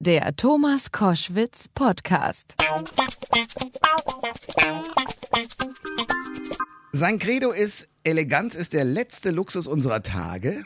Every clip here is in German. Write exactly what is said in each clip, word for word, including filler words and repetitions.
Der Thomas Koschwitz Podcast. Sein Credo ist, Eleganz ist der letzte Luxus unserer Tage.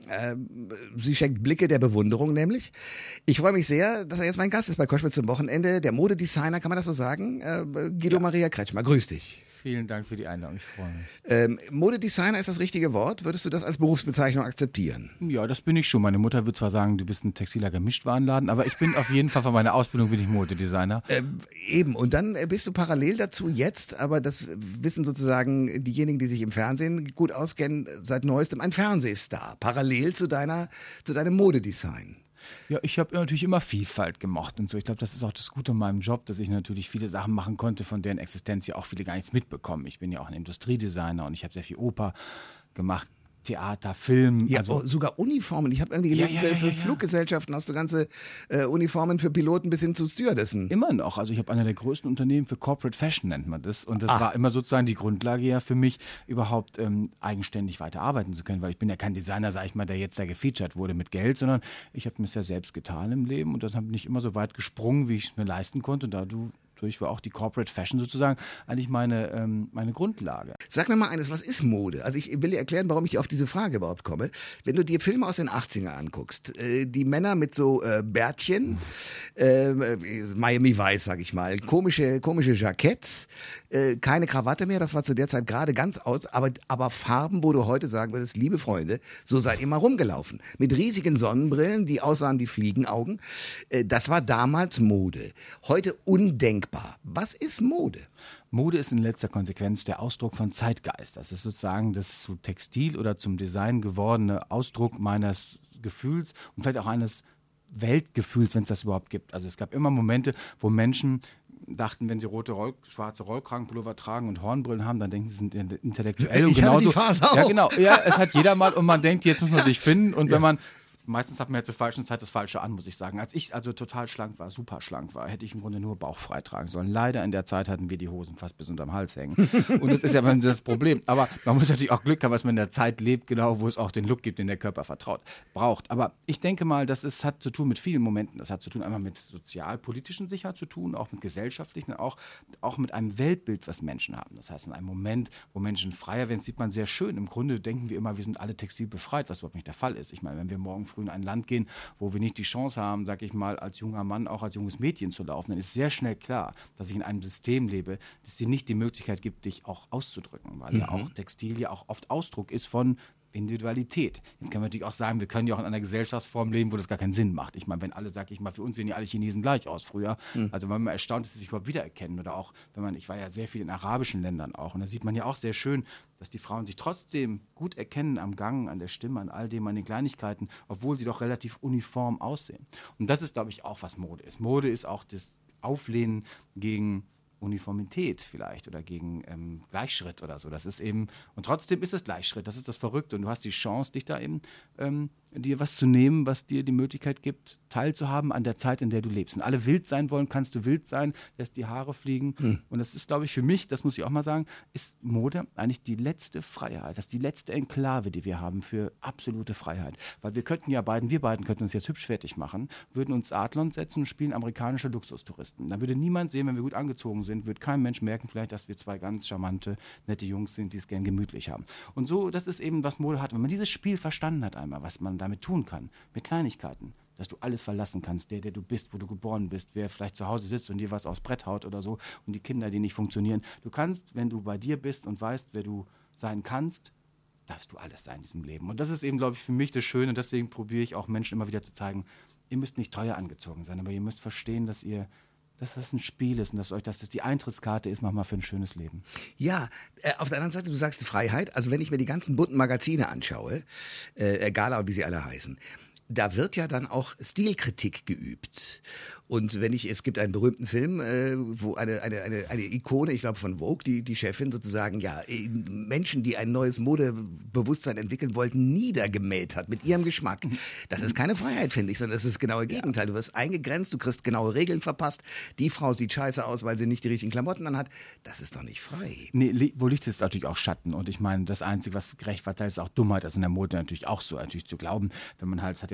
Sie schenkt Blicke der Bewunderung nämlich. Ich freue mich sehr, dass er jetzt mein Gast ist bei Koschwitz zum Wochenende. Der Modedesigner, kann man das so sagen? Guido ja. Maria Kretschmer, grüß dich. Vielen Dank für die Einladung, ich freue mich. Ähm, Modedesigner ist das richtige Wort. Würdest du das als Berufsbezeichnung akzeptieren? Ja, das bin ich schon. Meine Mutter wird zwar sagen, du bist ein textiler Gemischtwarenladen, aber ich bin auf jeden Fall von meiner Ausbildung bin ich Modedesigner. Ähm, eben, und dann bist du parallel dazu jetzt, aber das wissen sozusagen diejenigen, die sich im Fernsehen gut auskennen, seit neuestem ein Fernsehstar, parallel zu deiner, zu deinem Modedesign. Ja, ich habe natürlich immer Vielfalt gemocht und so. Ich glaube, das ist auch das Gute an meinem Job, dass ich natürlich viele Sachen machen konnte, von deren Existenz ja auch viele gar nichts mitbekommen. Ich bin ja auch ein Industriedesigner und ich habe sehr viel Oper gemacht. Theater, Film. Ja, also oh, sogar Uniformen. Ich habe irgendwie gelesen, ja, ja, ja, für ja, ja. Fluggesellschaften hast du ganze äh, Uniformen für Piloten bis hin zu Stewardessen. Immer noch. Also ich habe einer der größten Unternehmen für Corporate Fashion, nennt man das. Und das Ah. war immer sozusagen die Grundlage ja für mich, überhaupt ähm, eigenständig weiter arbeiten zu können. Weil ich bin ja kein Designer, sag ich mal, der jetzt da gefeatured wurde mit Geld, sondern ich habe mir es ja selbst getan im Leben und das habe nicht immer so weit gesprungen, wie ich es mir leisten konnte. Und dadurch war auch die Corporate Fashion sozusagen eigentlich meine, ähm, meine Grundlage. Sag mir mal eines, was ist Mode? Also ich will dir erklären, warum ich auf diese Frage überhaupt komme. Wenn du dir Filme aus den achtziger anguckst, äh, die Männer mit so äh, Bärtchen, äh, Miami Vice, sag ich mal, komische, komische Jacketts, äh, keine Krawatte mehr, das war zu der Zeit gerade ganz aus, aber, aber Farben, wo du heute sagen würdest, liebe Freunde, so seid ihr mal rumgelaufen. Mit riesigen Sonnenbrillen, die aussahen wie Fliegenaugen. Äh, das war damals Mode. Heute undenkbar. Was ist Mode? Mode ist in letzter Konsequenz der Ausdruck von Zeitgeist. Das ist sozusagen das zu Textil oder zum Design gewordene Ausdruck meines Gefühls und vielleicht auch eines Weltgefühls, wenn es das überhaupt gibt. Also es gab immer Momente, wo Menschen dachten, wenn sie rote, Roll, schwarze Rollkragenpullover tragen und Hornbrillen haben, dann denken sie, sie sind intellektuell. Und ich genauso, hatte die Phase auch. Ja, genau. Ja, es hat jeder mal und man denkt, jetzt muss man sich finden. Und ja. wenn man Meistens hat man ja zur falschen Zeit das Falsche an, muss ich sagen. Als ich also total schlank war, super schlank war, hätte ich im Grunde nur bauchfrei tragen sollen. Leider in der Zeit hatten wir die Hosen fast bis unterm Hals hängen. Und das ist ja das Problem. Aber man muss natürlich auch Glück haben, dass man in der Zeit lebt, genau, wo es auch den Look gibt, den der Körper vertraut, braucht. Aber ich denke mal, das ist, hat zu tun mit vielen Momenten. Das hat zu tun einmal mit sozialpolitischen Sicherheit zu tun, auch mit gesellschaftlichen, auch, auch mit einem Weltbild, was Menschen haben. Das heißt, in einem Moment, wo Menschen freier werden, sieht man sehr schön. Im Grunde denken wir immer, wir sind alle textilbefreit, was überhaupt nicht der Fall ist. Ich meine, wenn wir morgen früh in ein Land gehen, wo wir nicht die Chance haben, sag ich mal, als junger Mann, auch als junges Mädchen zu laufen, dann ist sehr schnell klar, dass ich in einem System lebe, das dir nicht die Möglichkeit gibt, dich auch auszudrücken, weil mhm. ja auch Textil ja auch oft Ausdruck ist von Individualität. Jetzt kann man natürlich auch sagen, wir können ja auch in einer Gesellschaftsform leben, wo das gar keinen Sinn macht. Ich meine, wenn alle, sag ich mal, für uns sehen ja alle Chinesen gleich aus früher. Mhm. Also wenn man erstaunt ist, dass sie sich überhaupt wiedererkennen. Oder auch, wenn man, ich war ja sehr viel in arabischen Ländern auch. Und da sieht man ja auch sehr schön, dass die Frauen sich trotzdem gut erkennen am Gang, an der Stimme, an all dem, an den Kleinigkeiten, obwohl sie doch relativ uniform aussehen. Und das ist, glaube ich, auch, was Mode ist. Mode ist auch das Auflehnen gegen Uniformität vielleicht oder gegen ähm, Gleichschritt oder so. Das ist eben, und trotzdem ist es Gleichschritt, das ist das Verrückte. Und du hast die Chance, dich da eben ähm, dir was zu nehmen, was dir die Möglichkeit gibt, teilzuhaben an der Zeit, in der du lebst. Und alle wild sein wollen, kannst du wild sein, lässt die Haare fliegen. Hm. Und das ist, glaube ich, für mich, das muss ich auch mal sagen, ist Mode eigentlich die letzte Freiheit. Das ist die letzte Enklave, die wir haben für absolute Freiheit. Weil wir könnten ja beiden, wir beiden könnten uns jetzt hübsch fertig machen, würden uns Adlon setzen und spielen amerikanische Luxustouristen. Dann würde niemand sehen, wenn wir gut angezogen sind, wird kein Mensch merken vielleicht, dass wir zwei ganz charmante, nette Jungs sind, die es gern gemütlich haben. Und so, das ist eben, was Mode hat. Wenn man dieses Spiel verstanden hat einmal, was man damit tun kann, mit Kleinigkeiten, dass du alles verlassen kannst, der, der du bist, wo du geboren bist, wer vielleicht zu Hause sitzt und dir was aufs Brett haut oder so und die Kinder, die nicht funktionieren. Du kannst, wenn du bei dir bist und weißt, wer du sein kannst, darfst du alles sein in diesem Leben. Und das ist eben, glaube ich, für mich das Schöne. Deswegen probiere ich auch Menschen immer wieder zu zeigen, ihr müsst nicht teuer angezogen sein, aber ihr müsst verstehen, dass ihr dass das ein Spiel ist und dass euch das, das die Eintrittskarte ist, manchmal für ein schönes Leben. Ja, äh, auf der anderen Seite, du sagst Freiheit. Also wenn ich mir die ganzen bunten Magazine anschaue, äh, Gala und wie sie alle heißen, da wird ja dann auch Stilkritik geübt. Und wenn ich, es gibt einen berühmten Film, äh, wo eine, eine, eine, eine Ikone, ich glaube von Vogue, die, die Chefin sozusagen, ja, Menschen, die ein neues Modebewusstsein entwickeln wollten, niedergemäht hat mit ihrem Geschmack. Das ist keine Freiheit, finde ich, sondern das ist das genaue Gegenteil. Du wirst eingegrenzt, du kriegst genaue Regeln verpasst. Die Frau sieht scheiße aus, weil sie nicht die richtigen Klamotten anhat. Das ist doch nicht frei. Nee, wo Licht ist natürlich auch Schatten. Und ich meine, das Einzige, was gerecht war, ist auch Dummheit. Das ist in der Mode natürlich auch so, natürlich zu glauben, wenn man halt, hat ja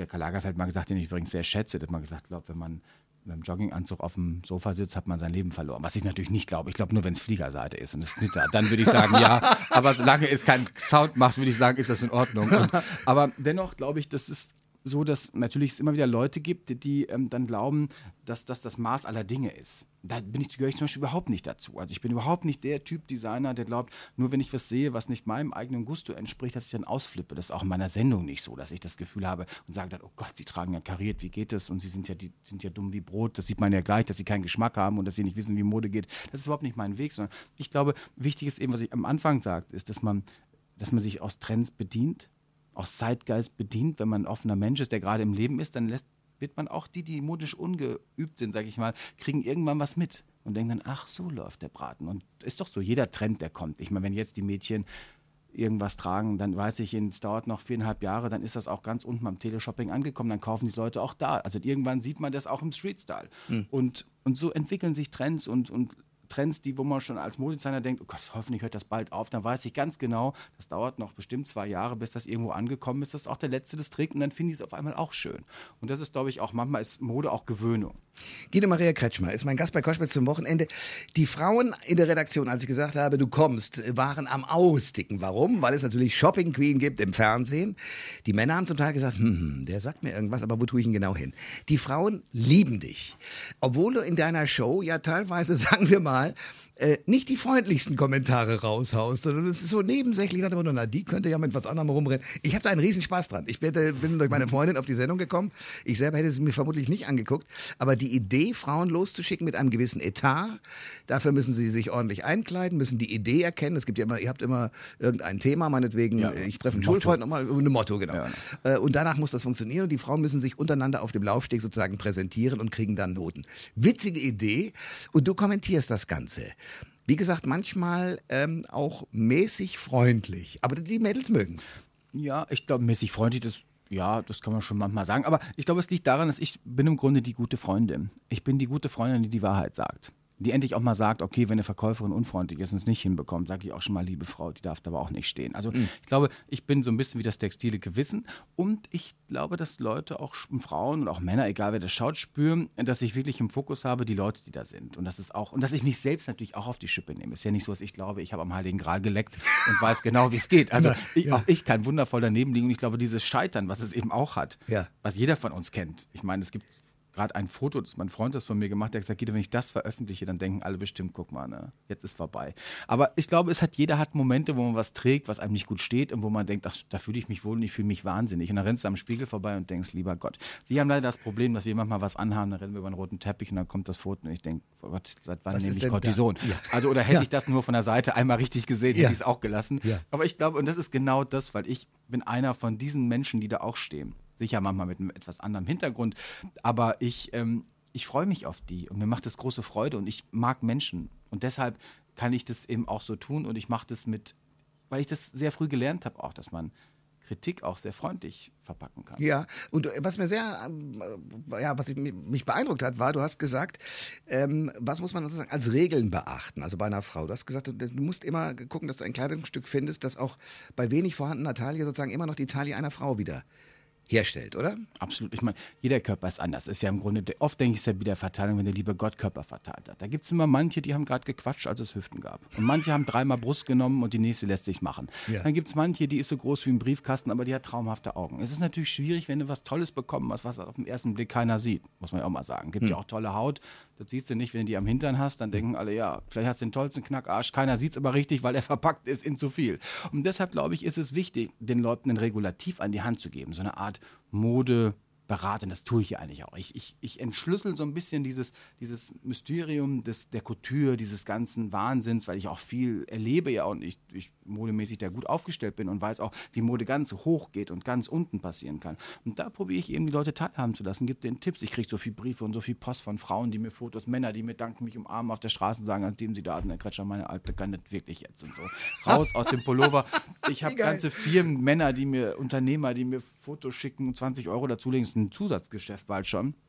der Karl Lagerfeld mal gesagt, den ich übrigens sehr schätze, der hat mal gesagt, ich glaube, wenn man mit einem Jogginganzug auf dem Sofa sitzt, hat man sein Leben verloren. Was ich natürlich nicht glaube. Ich glaube nur, wenn es Fliegerseite ist und es knittert. Dann würde ich sagen, ja. Aber solange es keinen Sound macht, würde ich sagen, ist das in Ordnung. Und, aber dennoch glaube ich, das ist so, dass natürlich es immer wieder Leute gibt, die, die ähm, dann glauben, dass das das Maß aller Dinge ist. Da bin ich, gehöre ich zum Beispiel überhaupt nicht dazu. Also ich bin überhaupt nicht der Typ Designer, der glaubt, nur wenn ich was sehe, was nicht meinem eigenen Gusto entspricht, dass ich dann ausflippe. Das ist auch in meiner Sendung nicht so, dass ich das Gefühl habe und sage dann, oh Gott, sie tragen ja kariert, wie geht das? Und sie sind ja, die, sind ja dumm wie Brot. Das sieht man ja gleich, dass sie keinen Geschmack haben und dass sie nicht wissen, wie Mode geht. Das ist überhaupt nicht mein Weg, sondern ich glaube, wichtig ist eben, was ich am Anfang sagte, ist, dass man, dass man sich aus Trends bedient, aus Zeitgeist bedient. Wenn man ein offener Mensch ist, der gerade im Leben ist, dann lässt, wird man auch die, die modisch ungeübt sind, sage ich mal, kriegen irgendwann was mit und denken dann, ach, so läuft der Braten. Und ist doch so, jeder Trend, der kommt. Ich meine, wenn jetzt die Mädchen irgendwas tragen, dann weiß ich, es dauert noch viereinhalb Jahre, dann ist das auch ganz unten beim Teleshopping angekommen, dann kaufen die Leute auch da. Also irgendwann sieht man das auch im Street-Style. Mhm. Und, und so entwickeln sich Trends und, und Trends, die, wo man schon als Modedesigner denkt, oh Gott, hoffentlich hört das bald auf, dann weiß ich ganz genau, das dauert noch bestimmt zwei Jahre, bis das irgendwo angekommen ist, das ist auch der Letzte, das trägt und dann finde ich es auf einmal auch schön. Und das ist, glaube ich, auch, manchmal ist Mode auch Gewöhnung. Guido Maria Kretschmer ist mein Gast bei Koschwitz zum Wochenende. Die Frauen in der Redaktion, als ich gesagt habe, du kommst, waren am Austicken. Warum? Weil es natürlich Shopping Queen gibt im Fernsehen. Die Männer haben zum Teil gesagt, hm, der sagt mir irgendwas, aber wo tue ich ihn genau hin? Die Frauen lieben dich. Obwohl du in deiner Show ja teilweise, sagen wir mal, Äh, nicht die freundlichsten Kommentare raushaust, sondern es ist so nebensächlich, nach dem Motto, na, die könnte ja mit was anderem rumrennen. Ich habe da einen riesen Spaß dran. Ich bin, bin durch meine Freundin auf die Sendung gekommen. Ich selber hätte sie mir vermutlich nicht angeguckt. Aber die Idee, Frauen loszuschicken mit einem gewissen Etat, dafür müssen sie sich ordentlich einkleiden, müssen die Idee erkennen. Es gibt ja immer, ihr habt immer irgendein Thema, meinetwegen, ja, ich treffe einen Motto. Schulfreund, nochmal ein Motto, genau. Ja. Und danach muss das funktionieren und die Frauen müssen sich untereinander auf dem Laufsteg sozusagen präsentieren und kriegen dann Noten. Witzige Idee und du kommentierst das Ganze. Wie gesagt, manchmal ähm, auch mäßig freundlich. Aber die Mädels mögen. Ja, ich glaube, mäßig freundlich, das, ja, das kann man schon manchmal sagen. Aber ich glaube, es liegt daran, dass ich bin im Grunde die gute Freundin. Ich bin die gute Freundin, die die Wahrheit sagt. Die endlich auch mal sagt, okay, wenn eine Verkäuferin unfreundlich ist und es nicht hinbekommt, sage ich auch schon mal, liebe Frau, die darf da aber auch nicht stehen. Also mhm. ich glaube, ich bin so ein bisschen wie das textile Gewissen und ich glaube, dass Leute, auch Frauen und auch Männer, egal wer das schaut, spüren, dass ich wirklich im Fokus habe, die Leute, die da sind. Und das ist auch, und dass ich mich selbst natürlich auch auf die Schippe nehme. Ist ja nicht so, dass ich glaube, ich habe am Heiligen Gral geleckt und weiß genau, wie es geht. Also ja, ich, ja. auch ich kann wundervoll daneben liegen und ich glaube, dieses Scheitern, was es eben auch hat, ja. was jeder von uns kennt. Ich meine, es gibt gerade ein Foto, das mein Freund das von mir gemacht hat, der hat gesagt, Guido, wenn ich das veröffentliche, dann denken alle bestimmt, guck mal, ne, jetzt ist vorbei. Aber ich glaube, es hat, jeder hat Momente, wo man was trägt, was einem nicht gut steht und wo man denkt, ach, da fühle ich mich wohl und ich fühle mich wahnsinnig. Und dann rennst du am Spiegel vorbei und denkst, lieber Gott. Wir haben leider das Problem, dass wir manchmal was anhaben, dann rennen wir über einen roten Teppich und dann kommt das Foto und ich denke, oh Gott, seit wann nehme ich Cortison? Ja. Also, oder hätte ja. ich das nur von der Seite einmal richtig gesehen, hätte ja. ich es auch gelassen. Ja. Aber ich glaube, und das ist genau das, weil ich bin einer von diesen Menschen, die da auch stehen. Sicher manchmal mit einem etwas anderem Hintergrund, aber ich ähm, Ich freue mich auf die und mir macht das große Freude und ich mag Menschen und deshalb kann ich das eben auch so tun und ich mache das mit, weil ich das sehr früh gelernt habe auch, dass man Kritik auch sehr freundlich verpacken kann. Ja, und was mir sehr, äh, ja, was ich, mich beeindruckt hat, war, du hast gesagt, ähm, was muss man sozusagen als Regeln beachten, also bei einer Frau. Du hast gesagt, du, du musst immer gucken, dass du ein Kleidungsstück findest, das auch bei wenig vorhandener Taille sozusagen immer noch die Taille einer Frau wieder herstellt, oder? Absolut. Ich meine, jeder Körper ist anders. Ist ja im Grunde, oft denke ich, ist ja wieder Verteilung, wenn der liebe Gott Körper verteilt hat. Da gibt es immer manche, die haben gerade gequatscht, als es Hüften gab. Und manche haben dreimal Brust genommen und die nächste lässt sich machen. Ja. Dann gibt es manche, die ist so groß wie ein Briefkasten, aber die hat traumhafte Augen. Es ist natürlich schwierig, wenn du was Tolles bekommen hast, was auf den ersten Blick keiner sieht. Muss man ja auch mal sagen. Gibt hm. ja auch tolle Haut. Das siehst du nicht, wenn du die am Hintern hast. Dann denken alle, ja, vielleicht hast du den tollsten Knackarsch. Keiner sieht es aber richtig, weil er verpackt ist in zu viel. Und deshalb, glaube ich, ist es wichtig, den Leuten ein Regulativ an die Hand zu geben. So eine Art Mode beraten, das tue ich ja eigentlich auch. Ich, ich, ich entschlüssel so ein bisschen dieses, dieses Mysterium des, der Couture, dieses ganzen Wahnsinns, weil ich auch viel erlebe ja und ich, ich modemäßig da gut aufgestellt bin und weiß auch, wie Mode ganz hoch geht und ganz unten passieren kann. Und da probiere ich eben die Leute teilhaben zu lassen, gebe denen Tipps. Ich kriege so viele Briefe und so viel Post von Frauen, die mir Fotos, Männer, die mir danken, mich umarmen auf der Straße und sagen, an dem sie da sind, der Kretscher, meine Alte, kann das wirklich jetzt und so. Raus aus dem Pullover. Ich habe ganze Firmen, Männer, die mir, Unternehmer, die mir Fotos schicken und zwanzig Euro dazulegen, ein Zusatzgeschäft bald schon.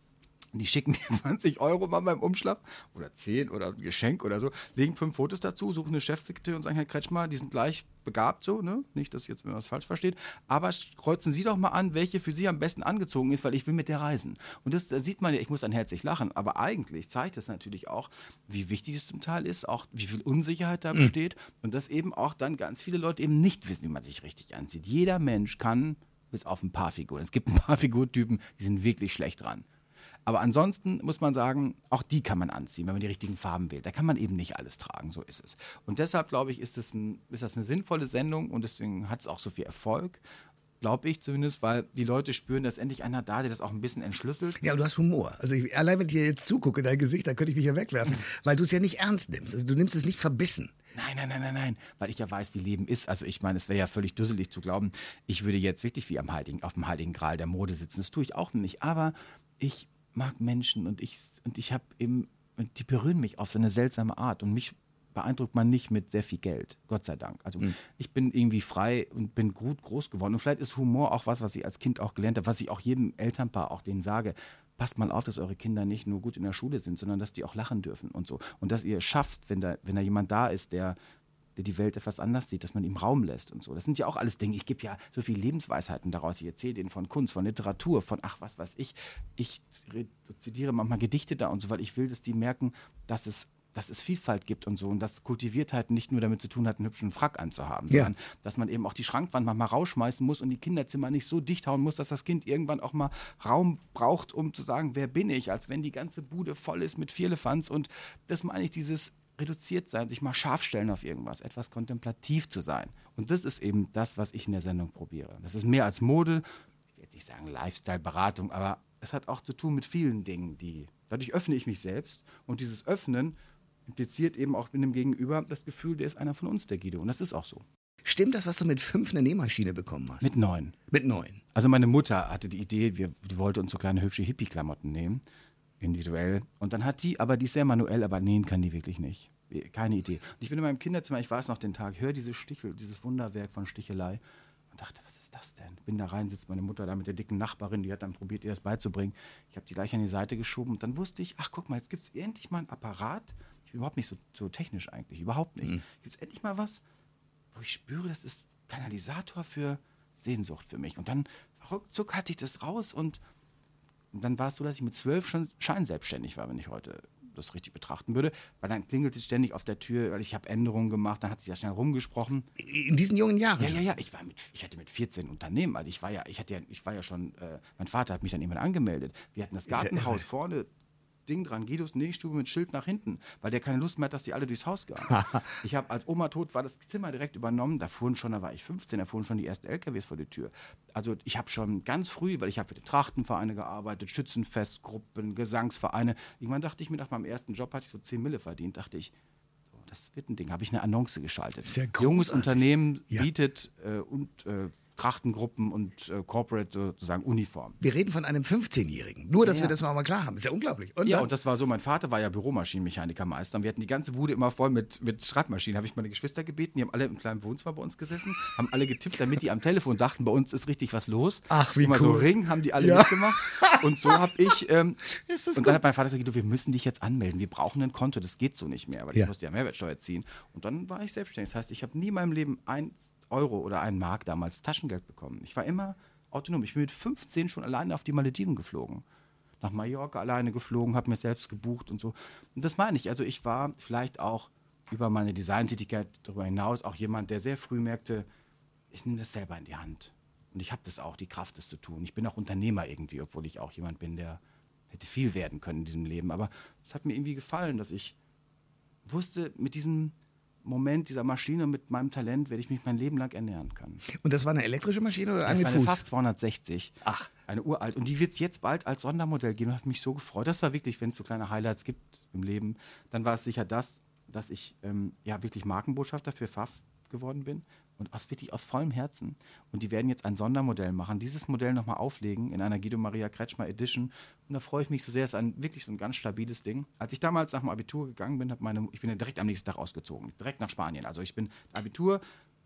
Die schicken mir zwanzig Euro mal beim Umschlag oder zehn oder ein Geschenk oder so, legen fünf Fotos dazu, suchen eine Chefsekretärin und sagen, Herr Kretschmer, die sind gleich begabt so, ne? Nicht, dass jetzt mir was falsch versteht, aber kreuzen Sie doch mal an, welche für Sie am besten angezogen ist, weil ich will mit der reisen. Und das da sieht man ja, ich muss dann herzlich lachen, aber eigentlich zeigt es natürlich auch, wie wichtig es zum Teil ist, auch wie viel Unsicherheit da besteht und dass eben auch dann ganz viele Leute eben nicht wissen, wie man sich richtig anzieht. Jeder Mensch kann, bis auf ein paar Figuren, es gibt ein paar Figurtypen, die sind wirklich schlecht dran. Aber ansonsten muss man sagen, auch die kann man anziehen, wenn man die richtigen Farben wählt. Da kann man eben nicht alles tragen, so ist es. Und deshalb, glaube ich, ist das, ein, ist das eine sinnvolle Sendung und deswegen hat es auch so viel Erfolg, glaube ich zumindest, weil die Leute spüren, dass endlich einer da, der das auch ein bisschen entschlüsselt. Ja, und du hast Humor. Also ich, allein wenn ich dir jetzt zugucke, dein Gesicht, dann könnte ich mich ja wegwerfen, weil du es ja nicht ernst nimmst. Also du nimmst es nicht verbissen. Nein, nein, nein, nein, nein, weil ich ja weiß, wie Leben ist. Also ich meine, es wäre ja völlig dusselig zu glauben, ich würde jetzt wirklich wie am Heiligen, auf dem Heiligen Gral der Mode sitzen. Das tue ich auch nicht, aber ich mag Menschen und ich, und ich habe eben, und die berühren mich auf so eine seltsame Art und mich beeindruckt man nicht mit sehr viel Geld, Gott sei Dank. Also mhm. ich bin irgendwie frei und bin gut groß geworden und vielleicht ist Humor auch was, was ich als Kind auch gelernt habe, was ich auch jedem Elternpaar auch denen sage, passt mal auf, dass eure Kinder nicht nur gut in der Schule sind, sondern dass die auch lachen dürfen und so und dass ihr schafft, wenn da, wenn da jemand da ist, der der die Welt etwas anders sieht, dass man ihm Raum lässt und so. Das sind ja auch alles Dinge. Ich gebe ja so viele Lebensweisheiten daraus. Ich erzähle denen von Kunst, von Literatur, von ach, was weiß ich. Ich zitiere manchmal Gedichte da und so, weil ich will, dass die merken, dass es, dass es Vielfalt gibt und so. Und dass Kultiviertheit nicht nur damit zu tun hat, einen hübschen Frack anzuhaben, ja. sondern dass man eben auch die Schrankwand manchmal rausschmeißen muss und die Kinderzimmer nicht so dicht hauen muss, dass das Kind irgendwann auch mal Raum braucht, um zu sagen, wer bin ich, als wenn die ganze Bude voll ist mit Vierlefanz. Und das meine ich, dieses reduziert sein, sich mal scharf stellen auf irgendwas, etwas kontemplativ zu sein. Und das ist eben das, was ich in der Sendung probiere. Das ist mehr als Mode, ich will jetzt nicht sagen Lifestyle-Beratung, aber es hat auch zu tun mit vielen Dingen, die, dadurch öffne ich mich selbst und dieses Öffnen impliziert eben auch mit dem Gegenüber das Gefühl, der ist einer von uns, der Guido. Und das ist auch so. Stimmt das, dass du mit fünf eine Nähmaschine bekommen hast? Mit neun. Mit neun. Also meine Mutter hatte die Idee, wir, die wollte uns so kleine hübsche Hippie-Klamotten nehmen. Individuell. Und dann hat die, aber die ist sehr manuell, aber nähen kann die wirklich nicht. Keine Idee. Und ich bin in meinem Kinderzimmer, ich weiß noch den Tag, höre diese Stichel, dieses Wunderwerk von Stichelei und dachte, was ist das denn? Bin da rein, sitzt meine Mutter da mit der dicken Nachbarin, die hat dann probiert, ihr das beizubringen. Ich habe die gleich an die Seite geschoben und dann wusste ich, ach guck mal, jetzt gibt es endlich mal einen Apparat. Ich bin überhaupt nicht so, so technisch eigentlich, überhaupt nicht. Mhm. Gibt es endlich mal was, wo ich spüre, das ist Kanalisator für Sehnsucht für mich. Und dann ruckzuck hatte ich das raus und Und dann war es so, dass ich mit zwölf schon scheinselbstständig war, wenn ich heute das richtig betrachten würde. Weil dann klingelt es ständig auf der Tür, weil ich habe Änderungen gemacht, dann hat sich ja schnell rumgesprochen. In diesen jungen Jahren? Ja, ja, ja. Ich, war mit, ich hatte mit vierzehn Unternehmen. Also ich war ja, ich hatte ja, ich war ja schon, äh, mein Vater hat mich dann irgendwann angemeldet. Wir hatten das Gartenhaus vorne, Ding dran, Guidos Nähstube mit Schild nach hinten, weil der keine Lust mehr hat, dass die alle durchs Haus gehen. Ich habe, als Oma tot war, das Zimmer direkt übernommen. Da fuhren schon, da war ich fünfzehn, da fuhren schon die ersten L K Ws vor die Tür. Also ich habe schon ganz früh, weil ich habe für die Trachtenvereine gearbeitet, Schützenfestgruppen, Gesangsvereine. Irgendwann dachte ich mir, nach meinem ersten Job hatte ich so zehn Mille verdient, dachte ich, so, das wird ein Ding. Habe ich eine Annonce geschaltet. Sehr Junges Unternehmen ja. bietet äh, und äh, Trachtengruppen und äh, Corporate sozusagen Uniform. Wir reden von einem fünfzehnjährigen. Nur, dass ja, wir das mal, mal klar haben. Ist ja unglaublich. Und ja, dann? und das war so, mein Vater war ja Büromaschinenmechanikermeister und wir hatten die ganze Bude immer voll mit, mit Schreibmaschinen. Habe ich meine Geschwister gebeten, die haben alle im kleinen Wohnzimmer bei uns gesessen, haben alle getippt, damit die am Telefon dachten, bei uns ist richtig was los. Ach, wie immer cool. so Ring, haben die alle ja. mitgemacht. Und so habe ich, ähm, ist das und gut? dann hat mein Vater gesagt, wir müssen dich jetzt anmelden, wir brauchen ein Konto, das geht so nicht mehr, weil ja. ich musste ja Mehrwertsteuer ziehen. Und dann war ich selbstständig. Das heißt, ich habe nie in meinem Leben ein Euro oder einen Mark damals Taschengeld bekommen. Ich war immer autonom. Ich bin mit fünfzehn schon alleine auf die Malediven geflogen. Nach Mallorca alleine geflogen, habe mir selbst gebucht und so. Und das meine ich. Also ich war vielleicht auch über meine Designtätigkeit darüber hinaus auch jemand, der sehr früh merkte, ich nehme das selber in die Hand. Und ich habe das auch, die Kraft, das zu tun. Ich bin auch Unternehmer irgendwie, obwohl ich auch jemand bin, der hätte viel werden können in diesem Leben. Aber es hat mir irgendwie gefallen, dass ich wusste, mit diesem Moment dieser Maschine, mit meinem Talent werde ich mich mein Leben lang ernähren können. Und das war eine elektrische Maschine oder eine Das war eine Fuß? F A F zweihundertsechzig. Ach. Eine uralt. Und die wird es jetzt bald als Sondermodell geben. Das hat mich so gefreut. Das war wirklich, wenn es so kleine Highlights gibt im Leben, dann war es sicher das, dass ich ähm, ja wirklich Markenbotschafter für F A F geworden bin. Und aus, wirklich aus vollem Herzen. Und die werden jetzt ein Sondermodell machen, dieses Modell nochmal auflegen in einer Guido Maria Kretschmer Edition. Und da freue ich mich so sehr. Es ist ein, wirklich so ein ganz stabiles Ding. Als ich damals nach dem Abitur gegangen bin, hab meine, ich bin ja direkt am nächsten Tag ausgezogen. Direkt nach Spanien. Also ich bin Abitur,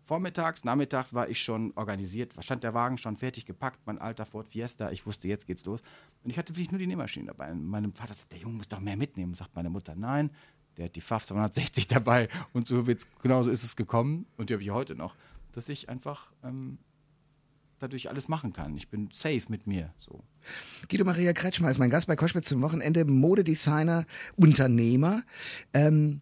Vormittags, nachmittags war ich schon organisiert, stand der Wagen schon fertig gepackt, mein alter Ford Fiesta, ich wusste, jetzt geht's los. Und ich hatte wirklich nur die Nähmaschine dabei. Und meinem Vater sagt, der Junge muss doch mehr mitnehmen. Und sagt meine Mutter, nein, der hat die F A F zweihundertsechzig dabei. Und so wird's, genauso ist es gekommen, und die habe ich heute noch, dass ich einfach ähm, dadurch alles machen kann. Ich bin safe mit mir. So. Guido Maria Kretschmer ist mein Gast bei Koschwitz zum Wochenende, Modedesigner, Unternehmer. Ähm,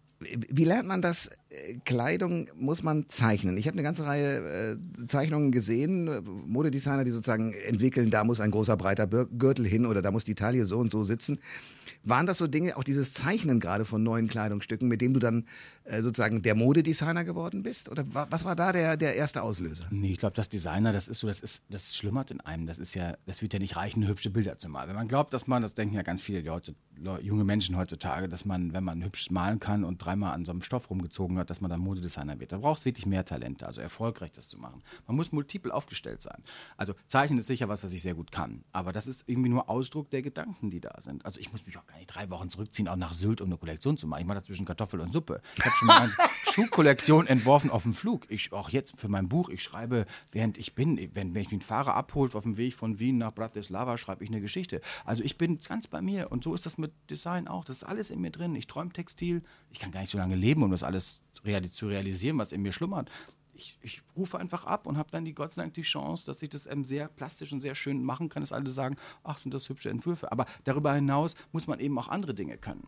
Wie lernt man das? Kleidung muss man zeichnen. Ich habe eine ganze Reihe äh, Zeichnungen gesehen, Modedesigner, die sozusagen entwickeln, da muss ein großer breiter Gürtel hin oder da muss die Taille so und so sitzen. Waren das so Dinge, auch dieses Zeichnen gerade von neuen Kleidungsstücken, mit dem du dann äh, sozusagen der Modedesigner geworden bist? Oder wa- was war da der, der erste Auslöser? Nee, ich glaube, das Designer, das ist so, das ist, das schlummert in einem. Das ist ja, das wird ja nicht reichen, hübsche Bilder zu malen. Wenn man glaubt, dass man, das denken ja ganz viele Leute, junge Menschen heutzutage, dass man, wenn man hübsch malen kann und dreimal an so einem Stoff rumgezogen hat, dass man dann Modedesigner wird. Da braucht es wirklich mehr Talente, also erfolgreich das zu machen. Man muss multiple aufgestellt sein. Also Zeichnen ist sicher was, was ich sehr gut kann. Aber das ist irgendwie nur Ausdruck der Gedanken, die da sind. Also ich muss mich auch gar nicht drei Wochen zurückziehen, auch nach Sylt, um eine Kollektion zu machen. Ich mache da zwischen Kartoffel und Suppe. Ich habe schon mal eine Schuhkollektion entworfen auf dem Flug. Ich, auch jetzt für mein Buch, ich schreibe, während ich bin, wenn, wenn ich einen Fahrer abholt auf dem Weg von Wien nach Bratislava, schreibe ich eine Geschichte. Also ich bin ganz bei mir, und so ist das mit Design auch. Das ist alles in mir drin. Ich träume Textil. Ich kann gar nicht so lange leben, um das alles reali- zu realisieren, was in mir schlummert. Ich, ich rufe einfach ab und habe dann die, Gott sei Dank die Chance, dass ich das ähm, sehr plastisch und sehr schön machen kann, dass alle sagen, ach, sind das hübsche Entwürfe. Aber darüber hinaus muss man eben auch andere Dinge können.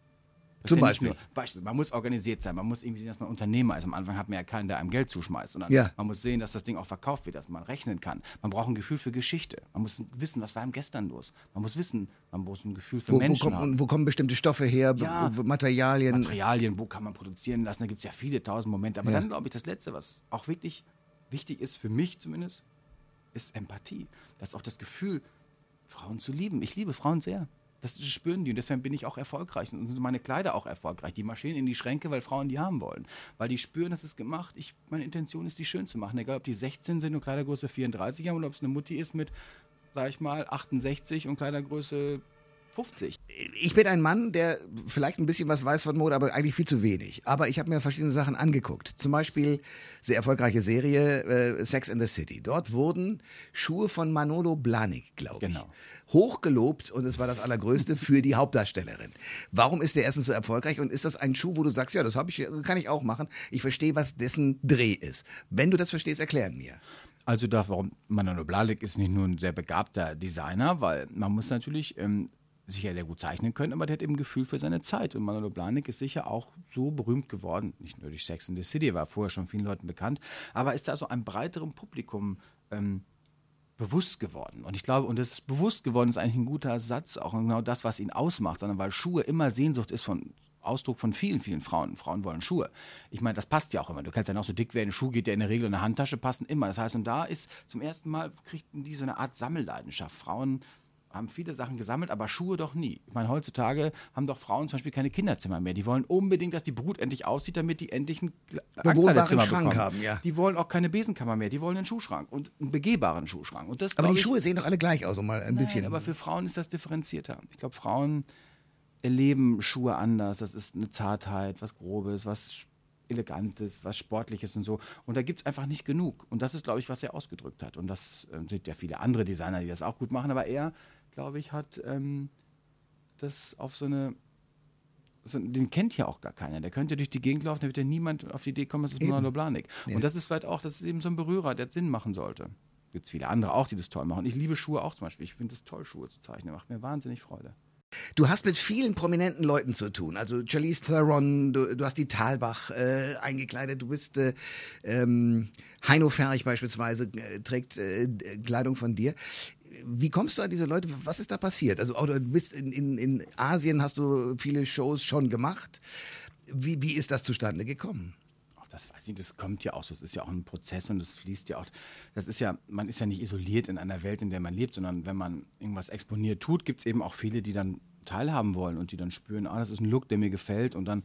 Das Zum ist ja Beispiel? nicht nur, Beispiel, man muss organisiert sein, man muss irgendwie sehen, dass man Unternehmer ist. Am Anfang hat man ja keinen, der einem Geld zuschmeißt, sondern Ja. man muss sehen, dass das Ding auch verkauft wird, dass man rechnen kann. Man braucht ein Gefühl für Geschichte. Man muss wissen, was war ihm gestern los. Man muss wissen, man muss ein Gefühl für Wo, wo, Menschen kommt, haben. und wo kommen bestimmte Stoffe her, Ja. B- Materialien? Materialien, wo kann man produzieren lassen, da gibt es ja viele tausend Momente. Aber Ja. dann glaube ich, das Letzte, was auch wirklich wichtig ist, für mich zumindest, ist Empathie. Das ist auch das Gefühl, Frauen zu lieben. Ich liebe Frauen sehr. Das spüren die, und deswegen bin ich auch erfolgreich und meine Kleider auch erfolgreich. Die marschieren in die Schränke, weil Frauen die haben wollen. Weil die spüren, das ist gemacht. Ich, meine Intention ist, die schön zu machen. Egal, ob die sechzehn sind und Kleidergröße vierunddreißig haben oder ob es eine Mutti ist mit, sag ich mal, achtundsechzig und Kleidergröße fünfzig. Ich bin ein Mann, der vielleicht ein bisschen was weiß von Mode, aber eigentlich viel zu wenig. Aber ich habe mir verschiedene Sachen angeguckt. Zum Beispiel sehr erfolgreiche Serie äh, Sex and the City. Dort wurden Schuhe von Manolo Blahnik, glaube ich, Genau. hochgelobt, und es war das Allergrößte für die Hauptdarstellerin. Warum ist der erstens so erfolgreich, und ist das ein Schuh, wo du sagst, ja, das hab ich, kann ich auch machen. Ich verstehe, was dessen Dreh ist. Wenn du das verstehst, erklär mir. Also da, warum Manolo Blahnik ist nicht nur ein sehr begabter Designer, weil man muss natürlich ähm, sicher sehr gut zeichnen können, aber der hat eben ein Gefühl für seine Zeit. Und Manolo Blahnik ist sicher auch so berühmt geworden, nicht nur durch Sex and the City, war vorher schon vielen Leuten bekannt, aber ist da so einem breiteren Publikum ähm, bewusst geworden. Und ich glaube, und das bewusst geworden ist eigentlich ein guter Satz, auch genau das, was ihn ausmacht, sondern weil Schuhe immer Sehnsucht ist von Ausdruck von vielen, vielen Frauen. Frauen wollen Schuhe. Ich meine, das passt ja auch immer. Du kannst ja noch so dick werden, ein Schuh geht ja in der Regel in eine Handtasche, passen immer. Das heißt, und da ist zum ersten Mal, kriegten die so eine Art Sammelleidenschaft. Frauen haben viele Sachen gesammelt, aber Schuhe doch nie. Ich meine, heutzutage haben doch Frauen zum Beispiel keine Kinderzimmer mehr. Die wollen unbedingt, dass die Brut endlich aussieht, damit die endlich ein Bewohnbaren Ankleidezimmer Schrank bekommen. haben, ja. Die wollen auch keine Besenkammer mehr. Die wollen einen Schuhschrank und einen begehbaren Schuhschrank. Und das, Aber glaub die ich, Schuhe sehen doch alle gleich aus, um mal ein Nein, bisschen. aber für Frauen ist das differenzierter. Ich glaube, Frauen erleben Schuhe anders. Das ist eine Zartheit, was Grobes, was Elegantes, was Sportliches und so. Und da gibt es einfach nicht genug. Und das ist, glaube ich, was er ausgedrückt hat. Und das äh, sind ja viele andere Designer, die das auch gut machen. Aber er, glaube ich, hat ähm, das auf so eine... So, den kennt ja auch gar keiner. Der könnte durch die Gegend laufen, da wird ja niemand auf die Idee kommen, das ist Manolo Blahnik. Ja. Und das ist vielleicht auch, das ist eben so ein Berührer, der Sinn machen sollte. Gibt es viele andere auch, die das toll machen. Ich liebe Schuhe auch zum Beispiel. Ich finde es toll, Schuhe zu zeichnen. Macht mir wahnsinnig Freude. Du hast mit vielen prominenten Leuten zu tun. Also Charlize Theron, du, du hast die Thalbach äh, eingekleidet, du bist äh, ähm, Heino Ferch beispielsweise äh, trägt äh, Kleidung von dir. Wie kommst du an diese Leute? Was ist da passiert? Also oder du bist in, in, in Asien, hast du viele Shows schon gemacht. Wie, wie ist das zustande gekommen? Das weiß ich, das kommt ja auch so. Es ist ja auch ein Prozess und das fließt ja auch. Das ist ja, man ist ja nicht isoliert in einer Welt, in der man lebt, sondern wenn man irgendwas exponiert tut, gibt es eben auch viele, die dann teilhaben wollen und die dann spüren, ah, das ist ein Look, der mir gefällt, und dann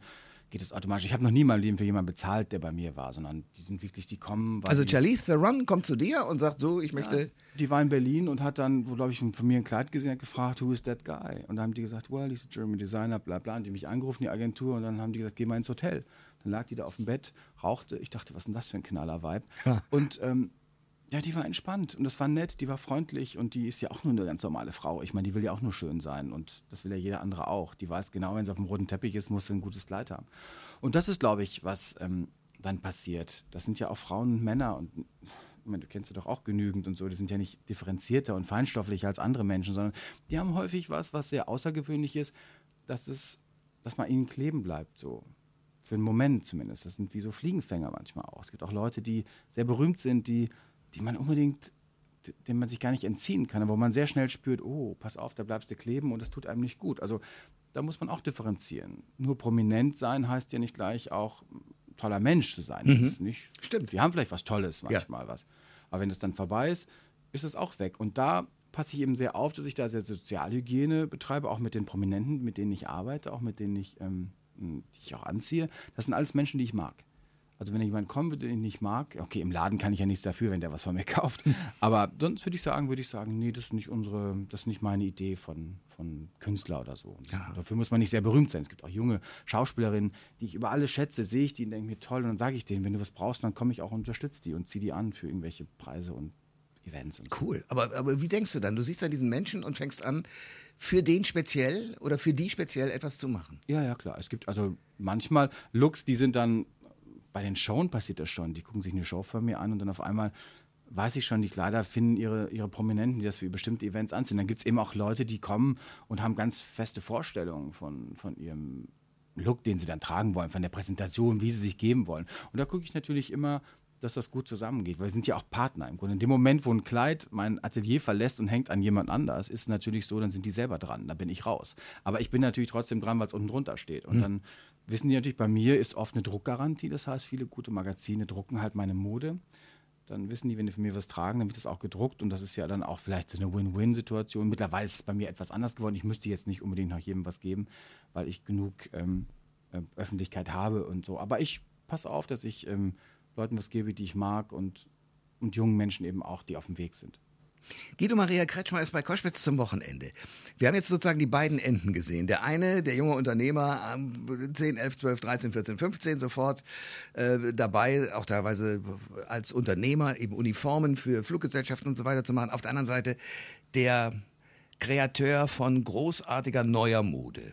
geht es automatisch. Ich habe noch nie in meinem Leben für jemanden bezahlt, der bei mir war, sondern die sind wirklich, die kommen. Weil Also die, Charlize Theron kommt zu dir und sagt so, ich möchte... ja, die war in Berlin und hat dann, wo glaube ich, von mir ein Kleid gesehen hat, gefragt, who is that guy? Und dann haben die gesagt, well, he's a German designer, bla bla. Und die haben mich angerufen, die Agentur, und dann haben die gesagt, geh mal ins Hotel. Dann lag die da auf dem Bett, rauchte. Ich dachte, was ist denn das für ein Knaller-Vibe? Ja. Und ähm, ja, die war entspannt und das war nett, die war freundlich und die ist ja auch nur eine ganz normale Frau. Ich meine, die will ja auch nur schön sein und das will ja jeder andere auch. Die weiß genau, wenn sie auf dem roten Teppich ist, muss sie ein gutes Kleid haben. Und das ist, glaube ich, was ähm, dann passiert. Das sind ja auch Frauen und Männer und ich meine, du kennst sie doch auch genügend und so. Die sind ja nicht differenzierter und feinstofflicher als andere Menschen, sondern die haben häufig was, was sehr außergewöhnlich ist, dass, es, dass man ihnen kleben bleibt, so. Für einen Moment zumindest. Das sind wie so Fliegenfänger manchmal auch. Es gibt auch Leute, die sehr berühmt sind, die die man unbedingt, dem man sich gar nicht entziehen kann, aber wo man sehr schnell spürt, oh, pass auf, da bleibst du kleben und das tut einem nicht gut. Also da muss man auch differenzieren. Nur prominent sein heißt ja nicht gleich auch ein toller Mensch zu sein. Das Mhm. ist nicht. Stimmt. Die haben vielleicht was Tolles manchmal was. Aber wenn das dann vorbei ist, ist es auch weg. Und da passe ich eben sehr auf, dass ich da sehr Sozialhygiene betreibe, auch mit den Prominenten, mit denen ich arbeite, auch mit denen ich, ähm, die ich auch anziehe. Das sind alles Menschen, die ich mag. Also wenn jemand kommen würde, den ich nicht mag, okay, im Laden kann ich ja nichts dafür, wenn der was von mir kauft. Aber sonst würde ich sagen, würde ich sagen, nee, das ist nicht unsere, das ist nicht meine Idee von, von Künstler oder so. Ja. Dafür muss man nicht sehr berühmt sein. Es gibt auch junge Schauspielerinnen, die ich über alles schätze, sehe ich die und denke mir, toll, und dann sage ich denen, wenn du was brauchst, dann komme ich auch und unterstütze die und ziehe die an für irgendwelche Preise und Events und so. Cool. Aber, aber wie denkst du dann? Du siehst dann diesen Menschen und fängst an, für den speziell oder für die speziell etwas zu machen. Ja, ja, klar. Es gibt also manchmal Looks, die sind dann, bei den Shows passiert das schon. Die gucken sich eine Show von mir an und dann auf einmal weiß ich schon, die Kleider finden ihre, ihre Prominenten, die das für bestimmte Events anziehen. Dann gibt es eben auch Leute, die kommen und haben ganz feste Vorstellungen von, von ihrem Look, den sie dann tragen wollen, von der Präsentation, wie sie sich geben wollen. Und da gucke ich natürlich immer, dass das gut zusammengeht, weil wir sind ja auch Partner im Grunde. In dem Moment, wo ein Kleid mein Atelier verlässt und hängt an jemand anders, ist es natürlich so, dann sind die selber dran, da bin ich raus. Aber ich bin natürlich trotzdem dran, weil es unten drunter steht. Und mhm. dann wissen die natürlich, bei mir ist oft eine Druckgarantie, das heißt, viele gute Magazine drucken halt meine Mode. Dann wissen die, wenn die für mir was tragen, dann wird das auch gedruckt und das ist ja dann auch vielleicht so eine Win-Win-Situation. Mittlerweile ist es bei mir etwas anders geworden. Ich müsste jetzt nicht unbedingt nach jedem was geben, weil ich genug ähm, äh, Öffentlichkeit habe und so. Aber ich passe auf, dass ich ähm, Leuten was gebe, die ich mag und, und jungen Menschen eben auch, die auf dem Weg sind. Guido Maria Kretschmer ist bei Koschwitz zum Wochenende. Wir haben jetzt sozusagen die beiden Enden gesehen. Der eine, der junge Unternehmer, zehn, elf, zwölf, dreizehn, vierzehn, fünfzehn sofort äh, dabei, auch teilweise als Unternehmer eben Uniformen für Fluggesellschaften und so weiter zu machen. Auf der anderen Seite der Kreateur von großartiger neuer Mode.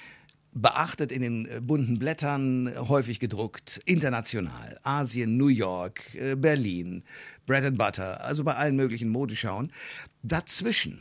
Beachtet in den bunten Blättern, häufig gedruckt, international. Asien, New York, Berlin, Bread and Butter, also bei allen möglichen Modeschauen. Dazwischen,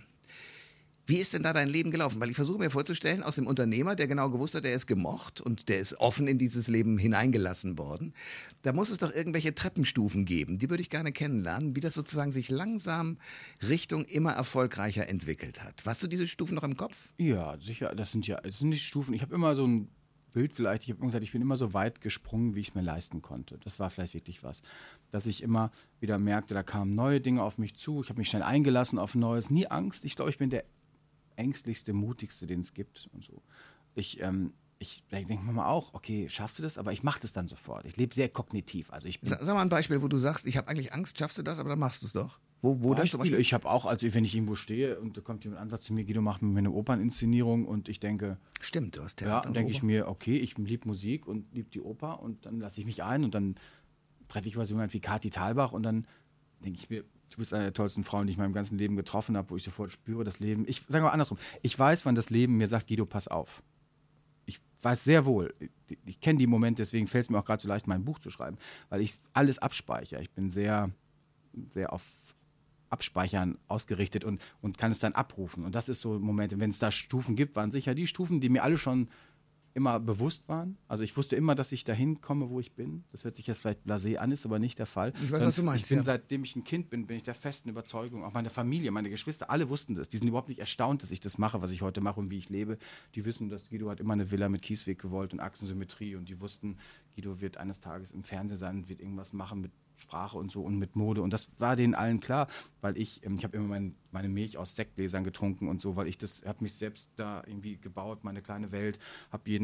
wie ist denn da dein Leben gelaufen? Weil ich versuche mir vorzustellen, aus dem Unternehmer, der genau gewusst hat, der ist gemocht und der ist offen in dieses Leben hineingelassen worden, da muss es doch irgendwelche Treppenstufen geben. Die würde ich gerne kennenlernen, wie das sozusagen sich langsam Richtung immer erfolgreicher entwickelt hat. Hast du diese Stufen noch im Kopf? Ja, sicher. Das sind ja, das sind nicht Stufen. Ich habe immer so ein Bild vielleicht, ich habe immer gesagt, ich bin immer so weit gesprungen, wie ich es mir leisten konnte. Das war vielleicht wirklich was. Dass ich immer wieder merkte, da kamen neue Dinge auf mich zu. Ich habe mich schnell eingelassen auf Neues. Nie Angst. Ich glaube, ich bin der ängstlichste, mutigste, den es gibt und so. Ich, ähm, ich denke mir mal auch, okay, schaffst du das? Aber ich mache das dann sofort. Ich lebe sehr kognitiv. Also ich bin Sag, sag mal ein Beispiel, wo du sagst, ich habe eigentlich Angst, schaffst du das, aber dann machst du es doch. Wo, wo das zum Beispiel? Ich habe auch, also wenn ich irgendwo stehe und da kommt jemand Ansatz zu mir, Guido macht mit mir eine Operninszenierung und ich denke, stimmt, du hast ja, Theater. dann denke ich mir, okay, ich liebe Musik und liebe die Oper und dann lasse ich mich ein und dann treffe ich mal so jemanden wie Kathi Thalbach und dann denke ich mir, du bist eine der tollsten Frauen, die ich in meinem ganzen Leben getroffen habe, wo ich sofort spüre, das Leben. Ich sage mal andersrum. Ich weiß, wann das Leben mir sagt, Guido, pass auf. Ich weiß sehr wohl, ich, ich kenne die Momente, deswegen fällt es mir auch gerade so leicht, mein Buch zu schreiben, weil ich alles abspeichere. Ich bin sehr, sehr auf Abspeichern ausgerichtet und, und kann es dann abrufen. Und das ist so Momente, wenn es da Stufen gibt, waren sicher die Stufen, die mir alle schon immer bewusst waren. Also ich wusste immer, dass ich dahin komme, wo ich bin. Das hört sich jetzt vielleicht blasé an, ist aber nicht der Fall. Ich weiß, was du meinst. Ich bin, ja. seitdem ich ein Kind bin, bin ich der festen Überzeugung, auch meine Familie, meine Geschwister, alle wussten das. Die sind überhaupt nicht erstaunt, dass ich das mache, was ich heute mache und wie ich lebe. Die wissen, dass Guido hat immer eine Villa mit Kiesweg gewollt und Achsensymmetrie und die wussten, Guido wird eines Tages im Fernsehen sein und wird irgendwas machen mit Sprache und so und mit Mode. Und das war denen allen klar, weil ich, ich habe immer mein, meine Milch aus Sektgläsern getrunken und so, weil ich das, habe mich selbst da irgendwie gebaut, meine kleine Welt, habe jeden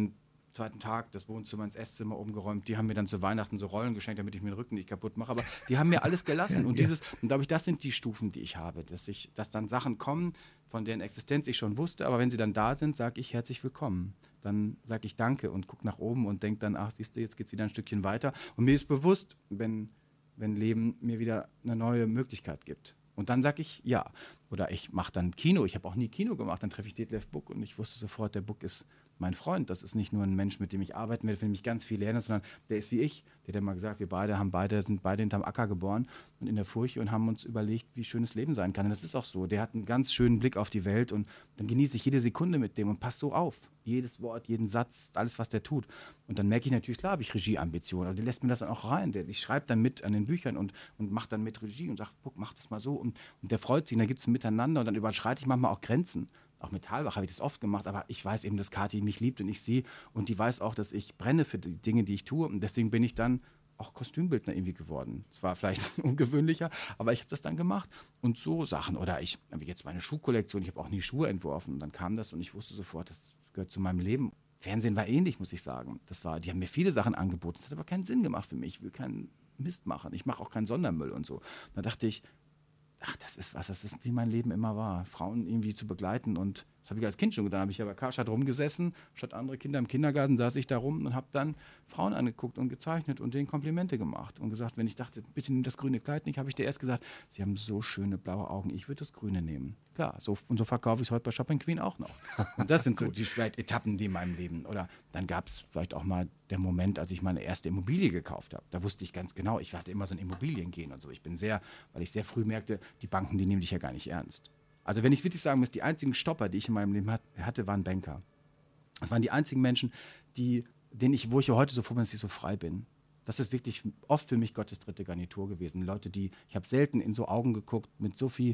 zweiten Tag das Wohnzimmer ins Esszimmer umgeräumt. Die haben mir dann zu Weihnachten so Rollen geschenkt, damit ich mir den Rücken nicht kaputt mache. Aber die haben mir alles gelassen. Und dieses, und glaube ich, das sind die Stufen, die ich habe. Dass, ich, dass dann Sachen kommen, von deren Existenz ich schon wusste. Aber wenn sie dann da sind, sage ich herzlich willkommen. Dann sage ich Danke und gucke nach oben und denke dann, ach, siehst du, jetzt geht es wieder ein Stückchen weiter. Und mir ist bewusst, wenn, wenn Leben mir wieder eine neue Möglichkeit gibt. Und dann sage ich ja. Oder ich mache dann Kino. Ich habe auch nie Kino gemacht. Dann treffe ich Detlef Buck und ich wusste sofort, der Buck ist mein Freund. Das ist nicht nur ein Mensch, mit dem ich arbeiten werde, von dem ich ganz viel lerne, sondern der ist wie ich. Der hat ja mal gesagt, wir beide haben beide, sind beide hinterm Acker geboren und in der Furche und haben uns überlegt, wie schön das Leben sein kann. Und das ist auch so. Der hat einen ganz schönen Blick auf die Welt und dann genieße ich jede Sekunde mit dem und passe so auf. Jedes Wort, jeden Satz, alles, was der tut. Und dann merke ich natürlich, klar habe ich Regieambitionen, aber der lässt mir das dann auch rein. Der, ich schreibe dann mit an den Büchern und, und mache dann mit Regie und sage, guck, mach das mal so. Und, und der freut sich und dann gibt es ein Miteinander und dann überschreite ich manchmal auch Grenzen. Auch mit Thalbach habe ich das oft gemacht, aber ich weiß eben, dass Kathi mich liebt und ich sie und die weiß auch, dass ich brenne für die Dinge, die ich tue und deswegen bin ich dann auch Kostümbildner irgendwie geworden. Es war vielleicht ungewöhnlicher, aber ich habe das dann gemacht und so Sachen oder ich, wie jetzt meine Schuhkollektion, ich habe auch nie Schuhe entworfen und dann kam das und ich wusste sofort, das gehört zu meinem Leben. Fernsehen war ähnlich, muss ich sagen. Das war, die haben mir viele Sachen angeboten, das hat aber keinen Sinn gemacht für mich. Ich will keinen Mist machen, ich mache auch keinen Sondermüll und so. Da dachte ich, ach, das ist was, das ist wie mein Leben immer war, Frauen irgendwie zu begleiten und das habe ich als Kind schon getan, habe ich ja bei Karstadt rumgesessen, statt andere Kinder im Kindergarten saß ich da rum und habe dann Frauen angeguckt und gezeichnet und denen Komplimente gemacht und gesagt, wenn ich dachte, bitte nimm das grüne Kleid nicht, habe ich dir erst gesagt, sie haben so schöne blaue Augen, ich würde das Grüne nehmen. Klar, so, und so verkaufe ich es heute bei Shopping Queen auch noch. Und das sind so die vielleicht Etappen, die in meinem Leben, oder dann gab es vielleicht auch mal der Moment, als ich meine erste Immobilie gekauft habe. Da wusste ich ganz genau, ich hatte immer so ein Immobiliengehen und so. Ich bin sehr, weil ich sehr früh merkte, die Banken, die nehmen dich ja gar nicht ernst. Also wenn ich wirklich sagen muss, die einzigen Stopper, die ich in meinem Leben hatte, waren Banker. Das waren die einzigen Menschen, die, denen ich, wo ich ja heute so froh bin, dass ich so frei bin. Das ist wirklich oft für mich Gottes dritte Garnitur gewesen. Leute, die, ich habe selten in so Augen geguckt mit so viel,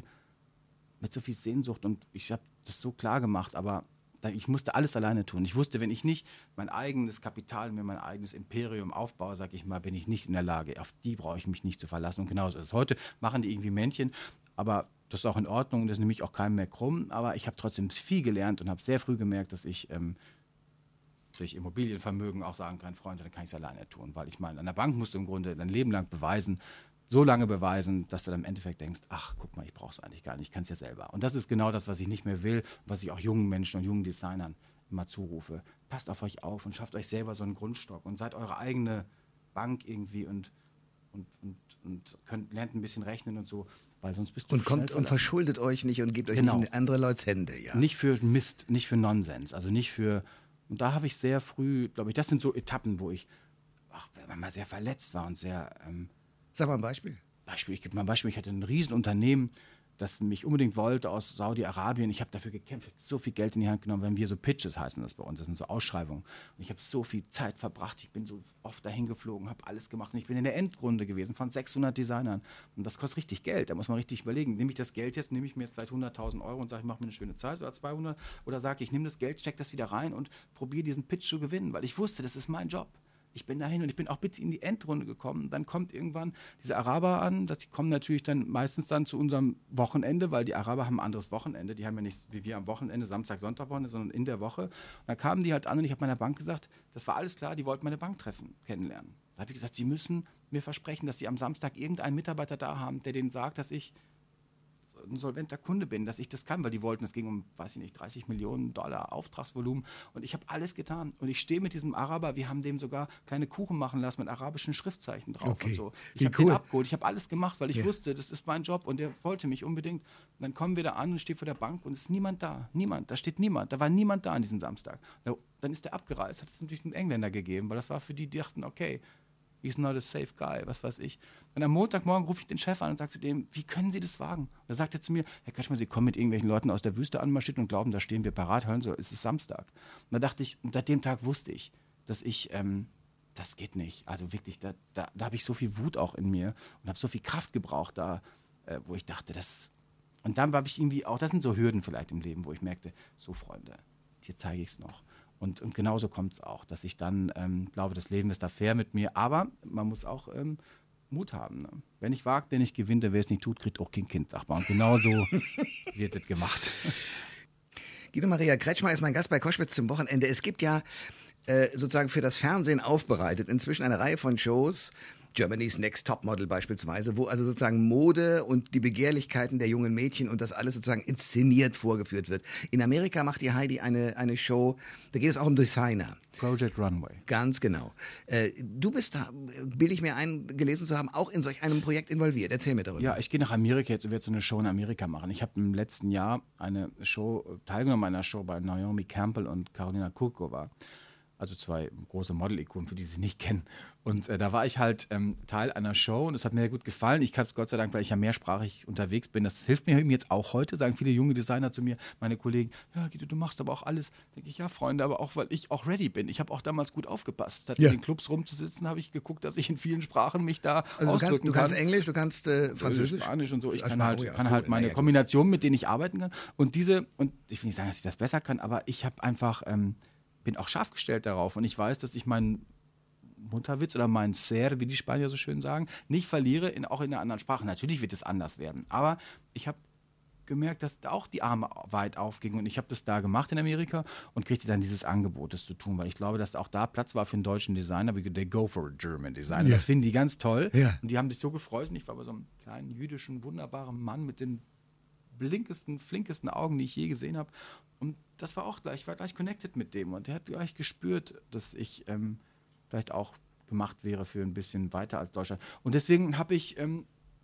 mit so viel Sehnsucht und ich habe das so klar gemacht, aber ich musste alles alleine tun. Ich wusste, wenn ich nicht mein eigenes Kapital, mir mein eigenes Imperium aufbaue, sage ich mal, bin ich nicht in der Lage. Auf die brauche ich mich nicht zu verlassen. Und genauso ist es. Heute machen die irgendwie Männchen, aber das ist auch in Ordnung, das nehme ich auch keinem mehr krumm. Aber ich habe trotzdem viel gelernt und habe sehr früh gemerkt, dass ich ähm, durch Immobilienvermögen auch sagen kann, Freunde, dann kann ich es alleine tun. Weil ich meine, an der Bank musst du im Grunde dein Leben lang beweisen, so lange beweisen, dass du dann im Endeffekt denkst, ach, guck mal, ich brauche es eigentlich gar nicht, ich kann es ja selber. Und das ist genau das, was ich nicht mehr will, was ich auch jungen Menschen und jungen Designern immer zurufe. Passt auf euch auf und schafft euch selber so einen Grundstock und seid eure eigene Bank irgendwie und, und, und, und könnt, lernt ein bisschen rechnen und so, weil sonst bist du Und kommt und verschuldet euch nicht und gebt euch genau. nicht in andere Leute Hände. Ja. Nicht für Mist, nicht für Nonsens, also nicht für, und da habe ich sehr früh, glaube ich, das sind so Etappen, wo ich ach, mal sehr verletzt war und sehr... Ähm, Sag mal ein Beispiel. Beispiel. Ich gebe mal ein Beispiel. Ich hatte ein Riesenunternehmen, das mich unbedingt wollte aus Saudi-Arabien. Ich habe dafür gekämpft, so viel Geld in die Hand genommen, wenn wir so Pitches heißen das bei uns, das sind so Ausschreibungen. Und ich habe so viel Zeit verbracht, ich bin so oft dahin geflogen, habe alles gemacht und ich bin in der Endrunde gewesen von sechshundert Designern. Und das kostet richtig Geld, da muss man richtig überlegen. Nehme ich das Geld jetzt, nehme ich mir jetzt vielleicht hunderttausend Euro und sage, ich mache mir eine schöne Zeit oder zweihundert oder sage ich, nehme das Geld, stecke das wieder rein und probiere diesen Pitch zu gewinnen, weil ich wusste, das ist mein Job. Ich bin dahin und ich bin auch bitte in die Endrunde gekommen. Dann kommt irgendwann diese Araber an, dass die kommen natürlich dann meistens dann zu unserem Wochenende, weil die Araber haben ein anderes Wochenende. Die haben ja nicht wie wir am Wochenende, Samstag, Sonntag Wochenende, sondern in der Woche. Und dann kamen die halt an und ich habe meiner Bank gesagt, das war alles klar, die wollten meine Bank treffen, kennenlernen. Da habe ich gesagt, sie müssen mir versprechen, dass sie am Samstag irgendeinen Mitarbeiter da haben, der denen sagt, dass ich ein solventer Kunde bin, dass ich das kann, weil die wollten, es ging um, weiß ich nicht, dreißig Millionen Dollar Auftragsvolumen und ich habe alles getan und ich stehe mit diesem Araber, wir haben dem sogar kleine Kuchen machen lassen mit arabischen Schriftzeichen drauf okay. und so. Ich habe cool. den abgeholt, ich habe alles gemacht, weil ich ja. wusste, das ist mein Job und der wollte mich unbedingt. Und dann kommen wir da an und stehe vor der Bank und es ist niemand da, niemand, da steht niemand, da war niemand da an diesem Samstag. Dann ist der abgereist, hat es natürlich einen Engländer gegeben, weil das war für die, die dachten, okay, he's not a safe guy, was weiß ich. Und am Montagmorgen rufe ich den Chef an und sage zu dem, wie können Sie das wagen? Und da sagt er zu mir, Herr Kretschmann, Sie kommen mit irgendwelchen Leuten aus der Wüste anmarschiert und glauben, da stehen wir parat, hören Sie, es ist Samstag. Und da dachte ich, und seit dem Tag wusste ich, dass ich, ähm, das geht nicht. Also wirklich, da, da, da habe ich so viel Wut auch in mir und habe so viel Kraft gebraucht da, äh, wo ich dachte, das... Und dann habe ich irgendwie auch, das sind so Hürden vielleicht im Leben, wo ich merkte, so Freunde, dir zeige ich es noch. Und, und genauso kommt es auch, dass ich dann ähm, glaube, das Leben ist da fair mit mir, aber man muss auch ähm, Mut haben. Ne? Wenn ich wagt, der nicht gewinnt, der wer es nicht tut, kriegt auch kein Kind, sagt man. Und genauso wird das gemacht. Guido Maria Kretschmer ist mein Gast bei Koschwitz zum Wochenende. Es gibt ja äh, sozusagen für das Fernsehen aufbereitet. Inzwischen eine Reihe von Shows, Germany's Next Topmodel beispielsweise, wo also sozusagen Mode und die Begehrlichkeiten der jungen Mädchen und das alles sozusagen inszeniert vorgeführt wird. In Amerika macht die Heidi eine, eine Show, da geht es auch um Designer. Project Runway. Ganz genau. Äh, du bist da, bilde ich mir ein, gelesen zu haben, auch in solch einem Projekt involviert. Erzähl mir darüber. Ja, ich gehe nach Amerika jetzt und werde so eine Show in Amerika machen. Ich habe im letzten Jahr eine Show, teilgenommen an einer Show bei Naomi Campbell und Carolina Kurkova. Also zwei große Model-Ikonen, für die sie nicht kennen. Und äh, da war ich halt ähm, Teil einer Show und es hat mir sehr gut gefallen. Ich kann es Gott sei Dank, weil ich ja mehrsprachig unterwegs bin. Das hilft mir eben jetzt auch heute, sagen viele junge Designer zu mir, meine Kollegen, ja Guido, du machst aber auch alles. Denke ich, ja Freunde, aber auch, weil ich auch ready bin. Ich habe auch damals gut aufgepasst. Statt Ja. in den Clubs rumzusitzen, habe ich geguckt, dass ich in vielen Sprachen mich da also du ausdrücken kannst, du kann. kannst Englisch, du kannst äh, Französisch. Spanisch und so. Ich Ah, kann Spanisch, halt, oh ja, kann cool. halt meine Na ja, gut. Kombinationen, mit denen ich arbeiten kann. Und diese, und ich will nicht sagen, dass ich das besser kann, aber ich habe einfach, ähm, bin auch scharf gestellt darauf. Und ich weiß, dass ich meinen Mutterwitz oder meinen Ser, wie die Spanier so schön sagen, nicht verliere, in, auch in einer anderen Sprache. Natürlich wird es anders werden. Aber ich habe gemerkt, dass da auch die Arme weit aufgingen. Und ich habe das da gemacht in Amerika und kriegte dann dieses Angebot, das zu tun. Weil ich glaube, dass auch da Platz war für einen deutschen Designer, wie they go for a German Designer. Ja. Das finden die ganz toll. Ja. Und die haben sich so gefreut. Und ich war bei so einem kleinen jüdischen, wunderbaren Mann mit den blinkesten, flinkesten Augen, die ich je gesehen habe. Und das war auch gleich, ich war gleich connected mit dem. Und der hat gleich gespürt, dass ich ähm, vielleicht auch gemacht wäre für ein bisschen weiter als Deutschland. Und deswegen habe ich ähm,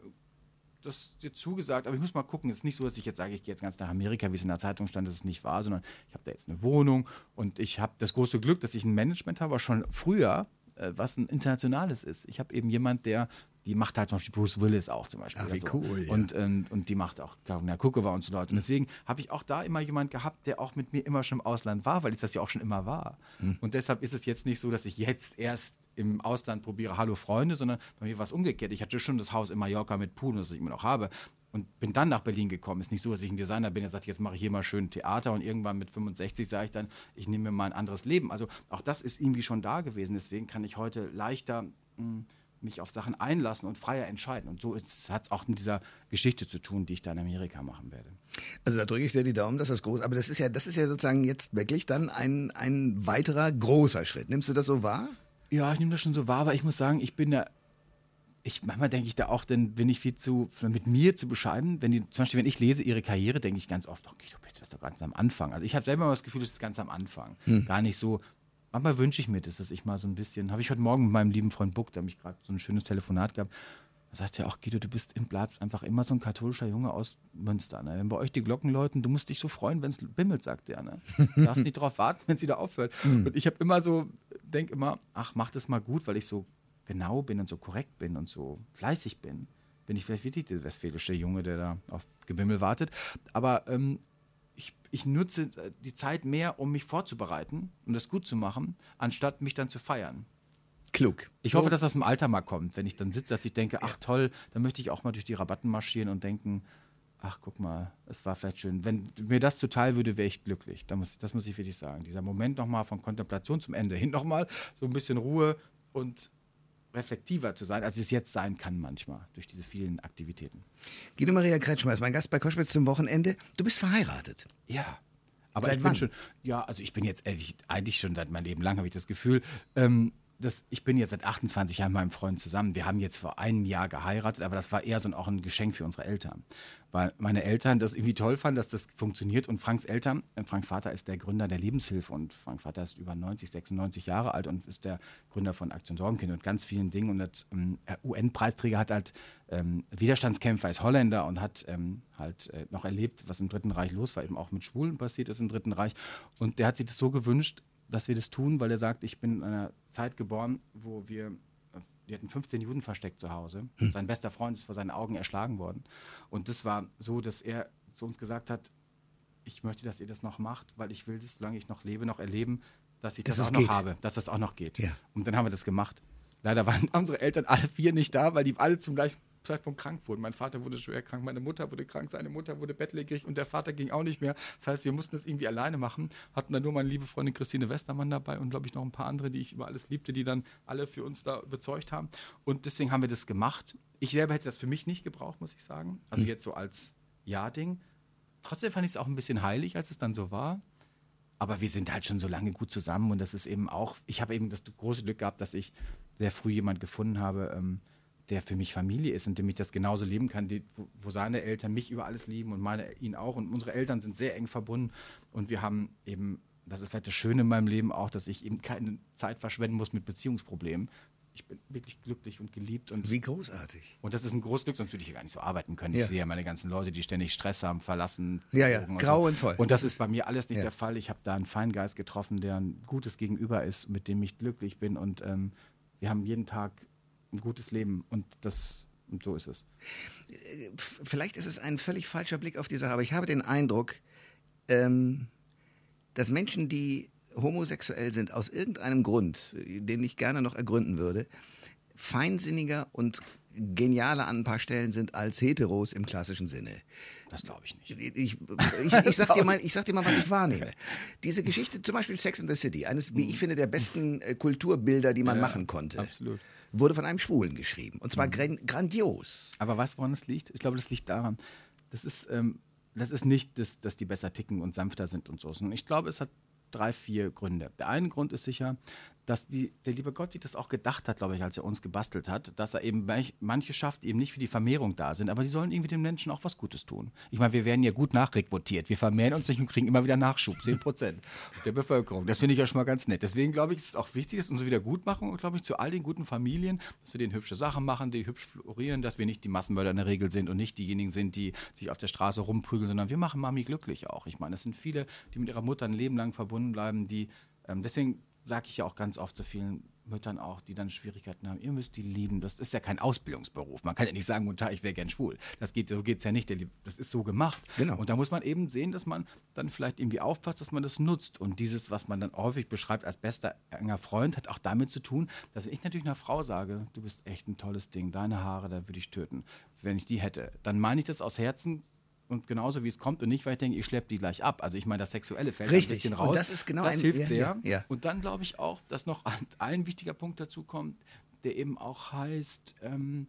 das dir zugesagt, aber ich muss mal gucken, es ist nicht so, dass ich jetzt sage, ich gehe jetzt ganz nach Amerika, wie es in der Zeitung stand, das ist nicht wahr, sondern ich habe da jetzt eine Wohnung und ich habe das große Glück, dass ich ein Management habe, aber schon früher, äh, was ein internationales ist. Ich habe eben jemand, der, die macht halt zum Beispiel Bruce Willis auch zum Beispiel. Ach, wie oder so. cool, ja. Und, ähm, und die macht auch Carolina Kurkova und so Leute. Und deswegen habe ich auch da immer jemand gehabt, der auch mit mir immer schon im Ausland war, weil ich das ja auch schon immer war. Hm. Und deshalb ist es jetzt nicht so, dass ich jetzt erst im Ausland probiere, hallo Freunde, sondern bei mir war es umgekehrt. Ich hatte schon das Haus in Mallorca mit Pool, das ich immer noch habe. Und bin dann nach Berlin gekommen. Ist nicht so, dass ich ein Designer bin, der sagt, jetzt mache ich hier mal schön Theater und irgendwann mit fünfundsechzig sage ich dann, ich nehme mir mal ein anderes Leben. Also auch das ist irgendwie schon da gewesen. Deswegen kann ich heute leichter mh, mich auf Sachen einlassen und freier entscheiden. Und so hat es auch mit dieser Geschichte zu tun, die ich da in Amerika machen werde. Also da drücke ich dir die Daumen, dass das groß, aber das ist ja, das ist ja sozusagen jetzt wirklich dann ein, ein weiterer großer Schritt. Nimmst du das so wahr? Ja, ich nehme das schon so wahr, aber ich muss sagen, ich bin da, ich, manchmal denke ich da auch, dann bin ich viel zu, mit mir zu bescheiden. Wenn die, zum Beispiel, wenn ich lese ihre Karriere, denke ich ganz oft, okay, du bitte, das ist doch ganz am Anfang. Also ich habe selber mal das Gefühl, das ist ganz am Anfang. Hm. Gar nicht so, manchmal wünsche ich mir das, dass ich mal so ein bisschen, habe ich heute Morgen mit meinem lieben Freund Buck, der mich gerade so ein schönes Telefonat gehabt, da sagte er auch, Guido, du bist, bleibst einfach immer so ein katholischer Junge aus Münster. Ne? Wenn bei euch die Glocken läuten, du musst dich so freuen, wenn es bimmelt, sagt er. Ne? Du darfst nicht darauf warten, wenn es wieder aufhört. Hm. Und ich habe immer so, denke immer, ach, mach das mal gut, weil ich so genau bin und so korrekt bin und so fleißig bin, bin ich vielleicht wirklich der westfälische Junge, der da auf Gebimmel wartet. Aber ähm, ich, ich nutze die Zeit mehr, um mich vorzubereiten, um das gut zu machen, anstatt mich dann zu feiern. Klug. Ich so. hoffe, dass das im Alter mal kommt, wenn ich dann sitze, dass ich denke, ach toll, dann möchte ich auch mal durch die Rabatten marschieren und denken, ach guck mal, es war vielleicht schön. Wenn mir das zuteil würde, wäre ich glücklich. Das muss, das muss ich wirklich sagen. Dieser Moment nochmal von Kontemplation zum Ende hin nochmal, so ein bisschen Ruhe und reflektiver zu sein, als es jetzt sein kann manchmal, durch diese vielen Aktivitäten. Guido Maria Kretschmer ist mein Gast bei Koschwitz zum Wochenende. Du bist verheiratet. Ja, aber Seit ich wann? bin schon, ja, also ich bin jetzt ehrlich, eigentlich schon seit meinem Leben lang, habe ich das Gefühl, ähm, das, ich bin jetzt seit achtundzwanzig Jahren mit meinem Freund zusammen. Wir haben jetzt vor einem Jahr geheiratet, aber das war eher so ein, auch ein Geschenk für unsere Eltern. Weil meine Eltern das irgendwie toll fanden, dass das funktioniert. Und Franks Eltern, äh, Franks Vater ist der Gründer der Lebenshilfe und Franks Vater ist über neunzig, sechsundneunzig Jahre alt und ist der Gründer von Aktion Sorgenkind und ganz vielen Dingen. Und das ähm, U N-Preisträger hat halt ähm, Widerstandskämpfer, ist Holländer und hat ähm, halt äh, noch erlebt, was im Dritten Reich los war, eben auch mit Schwulen passiert ist im Dritten Reich. Und der hat sich das so gewünscht, dass wir das tun, weil er sagt, ich bin in einer Zeit geboren, wo wir, wir hatten fünfzehn Juden versteckt zu Hause. Hm. Sein bester Freund ist vor seinen Augen erschlagen worden. Und das war so, dass er zu uns gesagt hat, ich möchte, dass ihr das noch macht, weil ich will das, solange ich noch lebe, noch erleben, dass ich das, dass auch es noch geht. habe, dass das auch noch geht. Ja. Und dann haben wir das gemacht. Leider waren unsere Eltern alle vier nicht da, weil die alle zum gleichen Zeitpunkt krank wurden. Mein Vater wurde schwer krank, meine Mutter wurde krank, seine Mutter wurde bettlägerig und der Vater ging auch nicht mehr. Das heißt, wir mussten das irgendwie alleine machen, hatten dann nur meine liebe Freundin Christine Westermann dabei und glaube ich noch ein paar andere, die ich über alles liebte, die dann alle für uns da überzeugt haben. Und deswegen haben wir das gemacht. Ich selber hätte das für mich nicht gebraucht, muss ich sagen. Also jetzt so als Ja-Ding. Trotzdem fand ich es auch ein bisschen heilig, als es dann so war. Aber wir sind halt schon so lange gut zusammen und das ist eben auch, ich habe eben das große Glück gehabt, dass ich sehr früh jemand gefunden habe, ähm, der für mich Familie ist und dem ich das genauso leben kann, die, wo, wo seine Eltern mich über alles lieben und meine ihn auch. Und unsere Eltern sind sehr eng verbunden und wir haben eben, das ist vielleicht das Schöne in meinem Leben auch, dass ich eben keine Zeit verschwenden muss mit Beziehungsproblemen. Ich bin wirklich glücklich und geliebt. Und wie großartig. Und das ist ein großes Glück, sonst würde ich hier gar nicht so arbeiten können. Ja. Ich sehe ja meine ganzen Leute, die ständig Stress haben, verlassen. Ja, ja, und grauenvoll. So. Und das ist bei mir alles nicht ja. der Fall. Ich habe da einen Feingeist getroffen, der ein gutes Gegenüber ist, mit dem ich glücklich bin. Und ähm, wir haben jeden Tag ein gutes Leben. Und das und so ist es. Vielleicht ist es ein völlig falscher Blick auf die Sache, aber ich habe den Eindruck, ähm, dass Menschen, die homosexuell sind, aus irgendeinem Grund, den ich gerne noch ergründen würde, feinsinniger und genialer an ein paar Stellen sind als Heteros im klassischen Sinne. Das glaube ich nicht. Ich, ich, ich, ich, sag dir mal, ich sag dir mal, was ich wahrnehme. Diese Geschichte, zum Beispiel Sex and the City, eines, wie ich finde, der besten äh, Kulturbilder, die man ja, machen konnte, absolut. wurde von einem Schwulen geschrieben. Und zwar mhm. gran- grandios. Aber weißt du, woran das liegt? Ich glaube, das liegt daran, das ist, ähm, das ist nicht, dass, dass die besser ticken und sanfter sind und so, sondern ich glaube, es hat drei, vier Gründe. Der eine Grund ist sicher, dass die, der liebe Gott sich das auch gedacht hat, glaube ich, als er uns gebastelt hat, dass er eben manche schafft, die eben nicht für die Vermehrung da sind, aber die sollen irgendwie den Menschen auch was Gutes tun. Ich meine, wir werden ja gut nachrekrutiert. Wir vermehren uns nicht und kriegen immer wieder Nachschub, zehn Prozent der Bevölkerung. Das finde ich ja schon mal ganz nett. Deswegen glaube ich, ist es auch wichtig, dass wir uns wieder gut machen und glaube ich, zu all den guten Familien, dass wir denen hübsche Sachen machen, die hübsch florieren, dass wir nicht die Massenmörder in der Regel sind und nicht diejenigen sind, die sich auf der Straße rumprügeln, sondern wir machen Mami glücklich auch. Ich meine, es sind viele, die mit ihrer Mutter ein Leben lang verbunden bleiben, die ähm, deswegen sage ich ja auch ganz oft zu vielen Müttern auch, die dann Schwierigkeiten haben, ihr müsst die lieben. Das ist ja kein Ausbildungsberuf. Man kann ja nicht sagen, guten Tag, ich wäre gern schwul. Das geht, so geht es ja nicht. Das ist so gemacht. Genau. Und da muss man eben sehen, dass man dann vielleicht irgendwie aufpasst, dass man das nutzt. Und dieses, was man dann häufig beschreibt als bester enger Freund, hat auch damit zu tun, dass ich natürlich einer Frau sage, du bist echt ein tolles Ding, deine Haare, da würde ich töten, wenn ich die hätte. Dann meine ich das aus Herzen, und genauso wie es kommt und nicht, weil ich denke, ich schleppe die gleich ab. Also ich meine, das Sexuelle fällt Richtig. ein bisschen raus. Und das ist genau das ein, hilft ja, sehr. Ja, ja. Und dann glaube ich auch, dass noch ein, ein wichtiger Punkt dazu kommt, der eben auch heißt, ähm,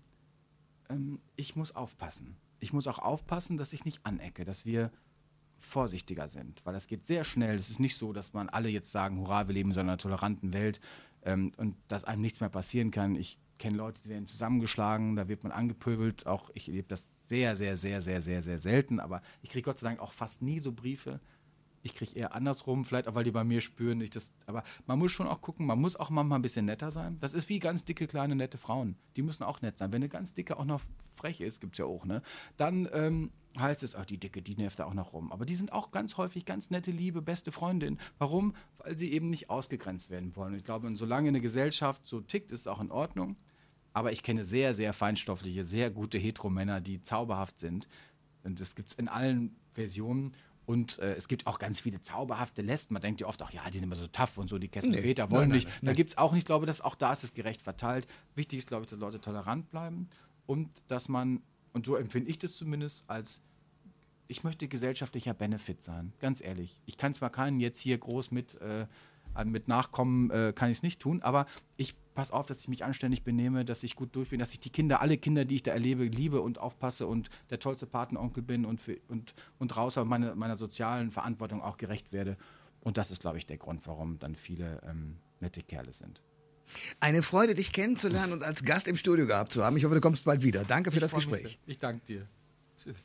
ähm, ich muss aufpassen. Ich muss auch aufpassen, dass ich nicht anecke, dass wir vorsichtiger sind, weil das geht sehr schnell. Es ist nicht so, dass man alle jetzt sagen, hurra, wir leben in so einer toleranten Welt ähm, und dass einem nichts mehr passieren kann. Ich kenne Leute, die werden zusammengeschlagen, da wird man angepöbelt. Auch ich erlebe das sehr, sehr, sehr, sehr, sehr, sehr selten, aber ich kriege Gott sei Dank auch fast nie so Briefe. Ich kriege eher andersrum, vielleicht auch, weil die bei mir spüren. Ich das, aber man muss schon auch gucken, man muss auch manchmal ein bisschen netter sein. Das ist wie ganz dicke, kleine, nette Frauen. Die müssen auch nett sein. Wenn eine ganz dicke auch noch frech ist, gibt es ja auch, ne? Dann ähm, heißt es, ach, die Dicke, die nervt da auch noch rum. Aber die sind auch ganz häufig ganz nette, liebe, beste Freundin. Warum? Weil sie eben nicht ausgegrenzt werden wollen. Und ich glaube, solange eine Gesellschaft so tickt, ist es auch in Ordnung. Aber ich kenne sehr, sehr feinstoffliche, sehr gute Heteromänner, die zauberhaft sind. Und das gibt es in allen Versionen. Und äh, es gibt auch ganz viele zauberhafte Lesben. Man denkt ja oft, ach ja, die sind immer so tough und so, die Kesselväter nee, wollen nein, nicht. Nein, nein, da gibt es auch nicht, ich glaube, dass auch da ist es gerecht verteilt. Wichtig ist, glaube ich, dass Leute tolerant bleiben und dass man, und so empfinde ich das zumindest, als ich möchte gesellschaftlicher Benefit sein, ganz ehrlich. Ich kann zwar keinen jetzt hier groß mit, äh, mit Nachkommen, äh, kann ich es nicht tun, aber ich pass auf, dass ich mich anständig benehme, dass ich gut durch bin, dass ich die Kinder, alle Kinder, die ich da erlebe, liebe und aufpasse und der tollste Patenonkel bin und, für, und, und raus aus meine, meiner sozialen Verantwortung auch gerecht werde. Und das ist, glaube ich, der Grund, warum dann viele ähm, nette Kerle sind. Eine Freude, dich kennenzulernen und als Gast im Studio gehabt zu haben. Ich hoffe, du kommst bald wieder. Danke für ich das Gespräch. Ich danke dir. Tschüss.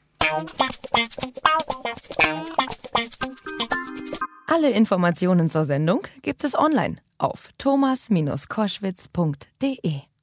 Alle Informationen zur Sendung gibt es online auf thomas Bindestrich koschwitz punkt de.